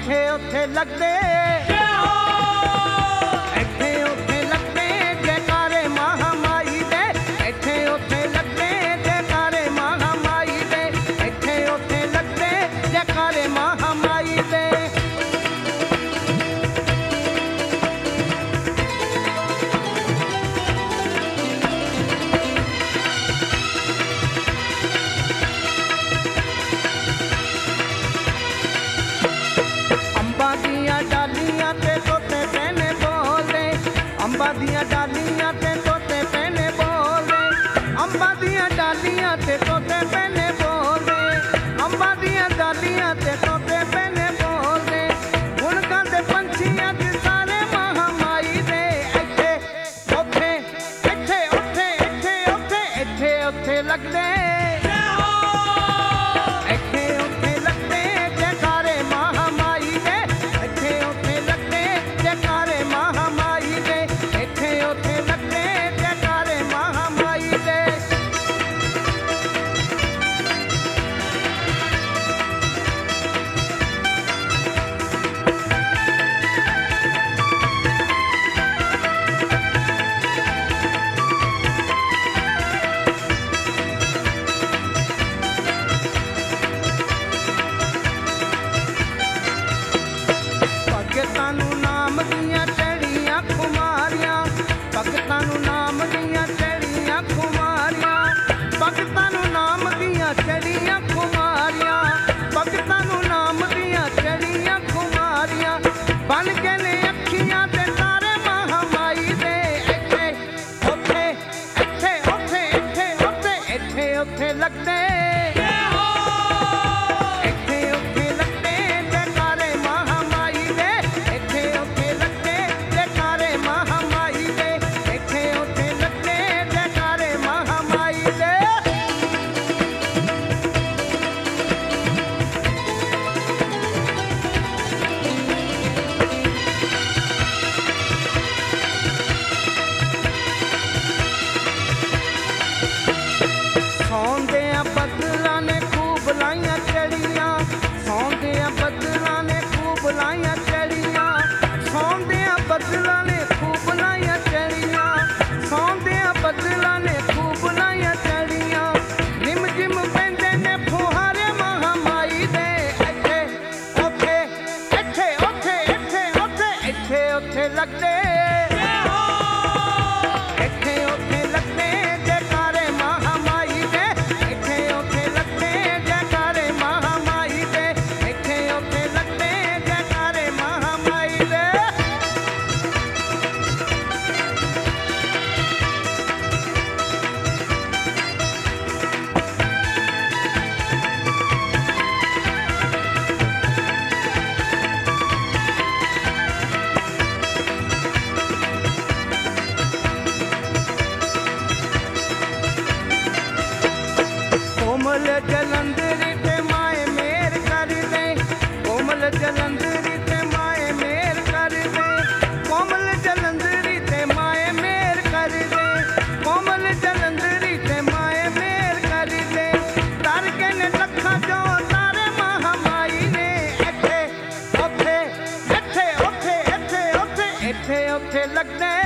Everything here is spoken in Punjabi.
ਇੱਥੇ ਉੱਥੇ ਲੱਗਦੇ ਇੱਥੇ ਉੱਥੇ ਲੱਗਦੇ ਜੈਕਾਰੇ ਮਹਾਮਾਈ ਦੇ ਇੱਥੇ ਉੱਥੇ ਲੱਗਦੇ ਜੈਕਾਰੇ ਮਹਾਮਾਈ ਦੇ ਇੱਥੇ ਉੱਥੇ ਲੱਗਦੇ ਜੈਕਾਰੇ ਮਹਾਮਾਈ ਦੇ ਅੰਬਾਂ ਦੀਆਂ ਡਾਲੀਆਂ ਤੇ ਤੋਤੇ ਪੈਨੇ ਬੋਲਦੇ ਅੰਬਾਂ ਦੀਆਂ ਡਾਲੀਆਂ ਤੇ ਤੋਤੇ ਪੈਨੇ ਬੋਲਦੇ ਅੰਬਾਂ ਦੀਆਂ ਡਾਲੀਆਂ ਤੇ ਤੋਤੇ ਪੈਨੇ ਬੋਲਦੇ ਅੰਬਾਂ ਦੀਆਂ ਡਾਲੀਆਂ ਤੇ ਤੋਤੇ ਪੈਨੇ ਬੋਲਦੇ ਹੁਣ ਗਾਉਂਦੇ ਪੰਛੀਆਂ ਦੇ ਸਾਰੇ ਮਹਾਮਾਈ ਦੇ ਇੱਥੇ ਉੱਥੇ ਇੱਥੇ ਉੱਥੇ ਇੱਥੇ ਉੱਥੇ ਇੱਥੇ ਉੱਥੇ ਲੱਗਦੇ ਇੱਥੇ ਉੱਥੇ ਲੱਗਦੇ ਜੈਕਾਰੇ ਮਹਾਮਾਈ ਦੇ ਇੱਥੇ ਉੱਥੇ ਲੱਗਦੇ ਜੈਕਾਰੇ ਮਹਾਮਾਈ ਦੇ ਇੱਥੇ ਉੱਥੇ ਲੱਗਦੇ ਜੈਕਾਰੇ ਮਹਾਮਾਈ ਦੇ ਭਗਤਾਂ ਨੂੰ ਨਾਮ ਦੀਆਂ ਚੜੀਆਂ ਖੁਮਾਰੀਆਂ ਭਗਤਾਂ ਨੂੰ ਨਾਮ ਦੀਆਂ ਚੜੀਆਂ ਖੁਮਾਰੀਆਂ ਭਗਤਾਂ ਨੂੰ ਨਾਮ ਦੀਆਂ ਚੜੀਆਂ ਖੁਮਾਰੀਆਂ ਭਗਤਾਂ ਨੂੰ ਨਾਮ ਦੀਆਂ ਚੜੀਆਂ ਖੁਮਾਰੀਆਂ ਬਣ ਕੇ ਨੇ ਅੱਖੀਆਂ ਤੇ ਤਾਰੇ ਮਹਾਮਾਈ ਦੇ ਇੱਥੇ ਉੱਥੇ ਇੱਥੇ ਉੱਥੇ ਇੱਥੇ ਉੱਥੇ ਇੱਥੇ ਉੱਥੇ ਲੱਗਦੇ ਇੱਥੇ ਉੱਥੇ ਲੱਗਦੇ ਜੈਕਾਰੇ ਮਹਾਮਾਈ ਦੇ ਇੱਥੇ ਉੱਥੇ ਲੱਗਦੇ ਜੈਕਾਰੇ ਮਹਾਮਾਈ ਦੇ ਇੱਥੇ ਉੱਥੇ ਲੱਗਦੇ ਜੈਕਾਰੇ ਮਹਾਮਾਈ ਦੇ ਸੌਂਦਿਆਂ ਬੱਦਲਾਂ ਨੇ ਖੂਬ ਲਾਈਆਂ ਚੜੀਆਂ ਸੌਂਦਿਆਂ ਬੱਦਲਾਂ ਨੇ ਖੂਬ ਲਾਈਆਂ ਚੜੀਆਂ ਸੌਂਦਿਆਂ ਬੱਦਲਾਂ ਨੇ ਖੂਬ ਲਾਈਆਂ ਚੜੀਆਂ ਸੌਂਦਿਆਂ ਬੱਦਲਾਂ ਨੇ ਖੂਬ ਲਾਈਆਂ ਚੜੀਆਂ ਰਿਮ ਜਿਮ ਪੈਂਦੇ ਨੇ ਫੁਹਾਰੇ ਮਹਾਮਾਈ ਦੇ ਇੱਥੇ ਉੱਥੇ ਇੱਥੇ ਉੱਥੇ ਇੱਥੇ ਉੱਥੇ ਇੱਥੇ ਉੱਥੇ ਲੱਗਦੇ ਇੱਥੇ ਉੱਥੇ ਲੱਗਦੇ ਜੈਕਾਰੇ ਮਹਾਮਾਈ ਦੇ ਇੱਥੇ ਉੱਥੇ ਲੱਗਦੇ ਜੈਕਾਰੇ ਮਹਾਮਾਈ ਦੇ ਇੱਥੇ ਉੱਥੇ ਲੱਗਦੇ ਜੈਕਾਰੇ ਮਹਾਮਾਈ ਦੇ ਕੋਮਲ ਜਲੰਧਰੀ ਤੇ ਮਾਏ ਮੇਰ ਕਰਦੇ ਕੋਮਲ ਜਲੰਧਰੀ ਤੇ ਮਾਏ ਮੇਰ ਕਰਦੇ ਕੋਮਲ ਜਲੰਧਰੀ ਤੇ ਮਾਏ ਮੇਰ ਕਰਦੇ ਕੋਮਲ ਜਲੰਧਰੀ ਤੇ ਮਾਏ ਮੇਰ ਕਰਦੇ ਤਰ ਕੇ ਨੇ ਲੱਖਾਂ ਚੋਂ ਤਾਰੇ ਮਹਾਮਾਈ ਨੇ ਇੱਥੇ ਉੱਥੇ ਇੱਥੇ ਉੱਥੇ ਇੱਥੇ ਉੱਥੇ ਇੱਥੇ ਉੱਥੇ ਲੱਗਦੇ